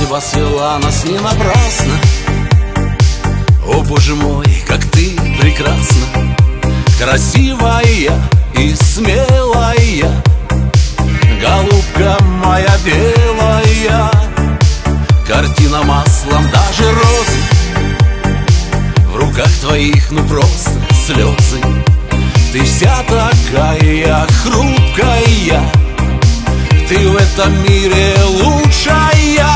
Судьба свела нас не напрасно. О, Боже мой, как ты прекрасна, красивая и смелая, голубка моя белая. Картина маслом, даже розы, в руках твоих, ну просто слезы. Ты вся такая хрупкая, ты в этом мире лучшая.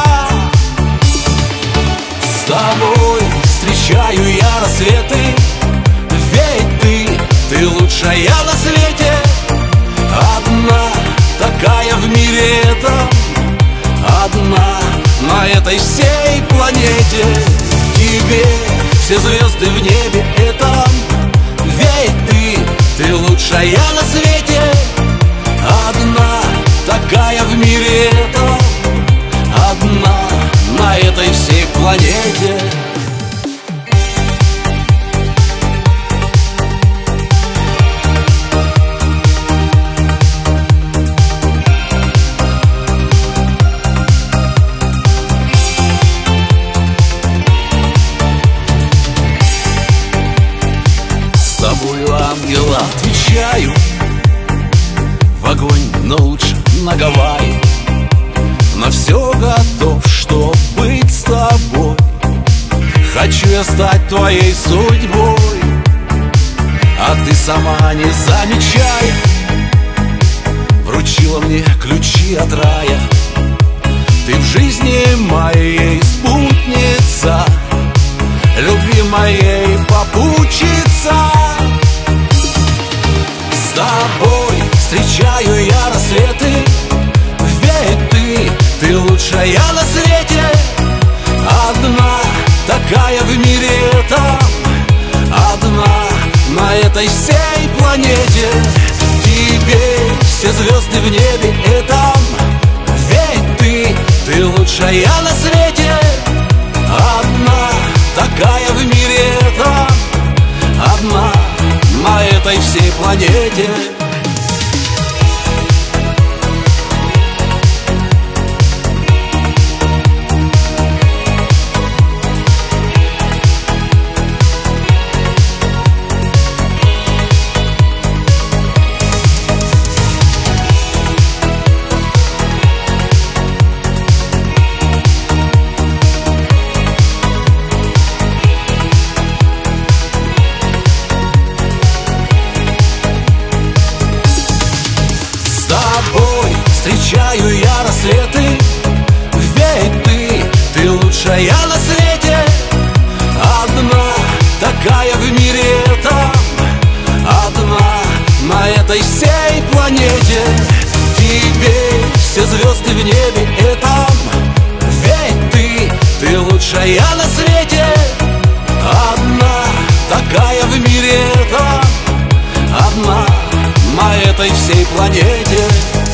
С тобой встречаю я рассветы, ведь ты лучшая на свете. Одна такая в мире этом, одна на этой всей планете. Тебе все звезды в небе этом, ведь ты лучшая на свете. Одна такая в мире этом, одна на этой всей планете. С тобою, ангел, отвечаю, в огонь, но лучше на Гавайи. На все готов, чтоб быть с тобой. Хочу я стать твоей судьбой, а ты сама не замечай. Вручила мне ключи от рая. Ты в жизни моей спутница, любви моей попутчица. С тобой встречаю я рассветы, ведь ты лучшая на свете. Одна такая в мире этом, одна на этой всей планете. Тебе все звезды в небе этом, ведь ты лучшая на свете. Одна такая в мире этом, одна на этой всей планете. Встречаю я рассветы, ведь ты лучшая на свете. Одна такая в мире этом, одна на этой всей планете. Тебе все звезды в небе этом, ведь ты лучшая на свете. Одна такая в мире этом, одна на этой всей планете.